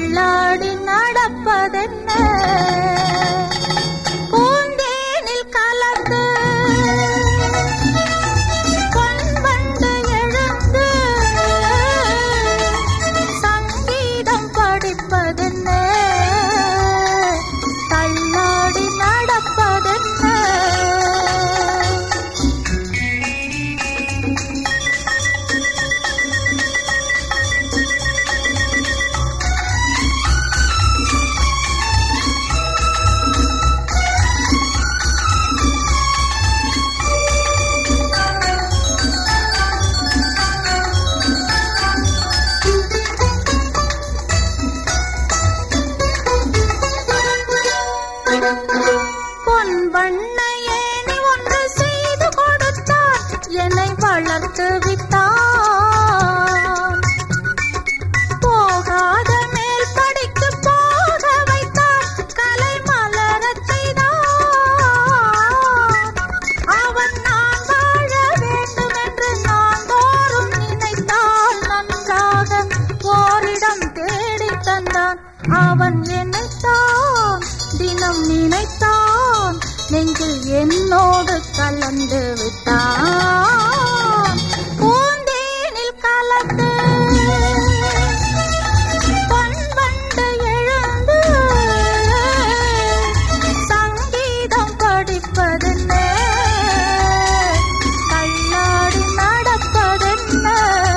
தள்ளாடி நடப்பதென்ன பூந்தேனில் கலந்து பொன்வண்டு எழுந்து சங்கீதம் படிப்பதென்ன தள்ளாடி நடப்பதென்ன பொன் வண்ண ஏணி ஒன்று செய்து கொடுத்தார் என்னை வளர்த்து விட்டார் போகாத மேல் படிக்கு போக வைத்தார் கலை மலரச் செய்தார் அவன் நான் வாழ வேண்டும் என்று நான் தோறும் நினைத்தால் நன்றாக ஓரிடம் தேடி தந்தான் அவன் என்னைத்தான் தினம் நினைத்தான் நெஞ்சில் என்னோடு கலந்து விட்டான் பூந்தேனில் கலந்து பொன்வண்டு எழுந்து சங்கீதம் படிப்பதென்ன தள்ளாடி நடப்பதென்ன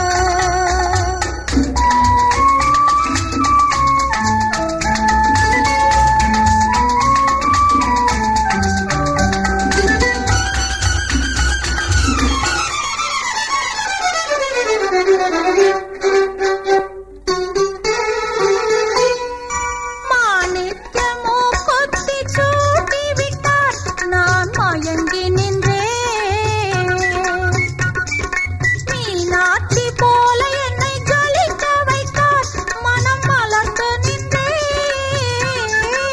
மாணிக்கமோ கொத்தி சூட்டி விட்டார் நான் மயங்கி நின்றேன் மீனாட்சி போல என்னை ஜொலிக்க வைத்தார் மனம் மலர்ந்து நின்றேன்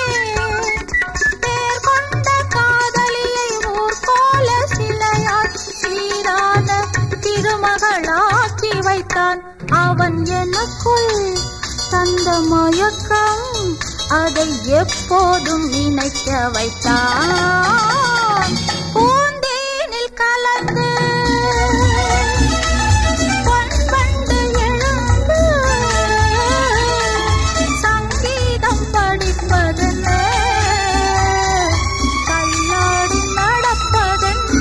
பேர் கொண்ட காதலியை ஊர் போல சிலையாய் சீரான திருமகளாக்கி வைத்தான் அவன் எனக்குள் தந்த மயக்கம் அதை எப்போதும் நினைக்க வைத்தான் பூந்தேனில் கலந்து பொன்வண்டு எழுந்து சங்கீதம் படிப்பதென்ன தள்ளாடி நடப்பதென்ன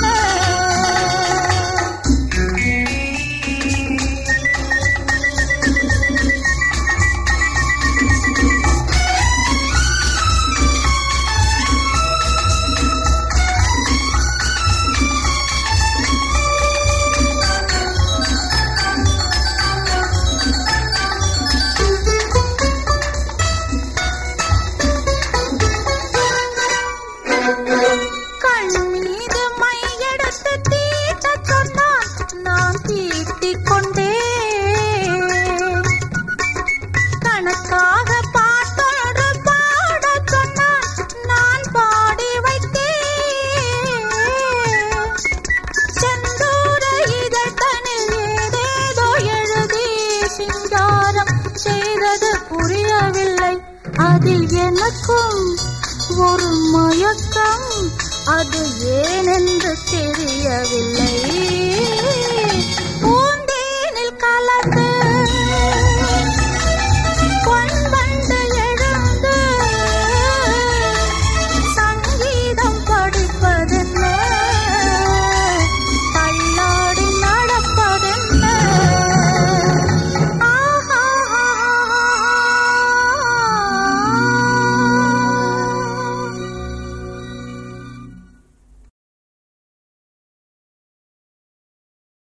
கண் மீது மையெடுத்து தீட்டச் சொன்னான் நான் தீட்டிக் கொண்டேன் கணக்காக பாட்டொன்று பாடச் சொன்னான் நான் பாடி வைத்தேன் செந்தூர இதழ்தனில் ஏதேதோ எழுதி சிங்காரம் செய்தது புரியவில்லை அதில் எனக்கும் ஒரு மயக்கம் அது ஏனென்று தெரியவில்லை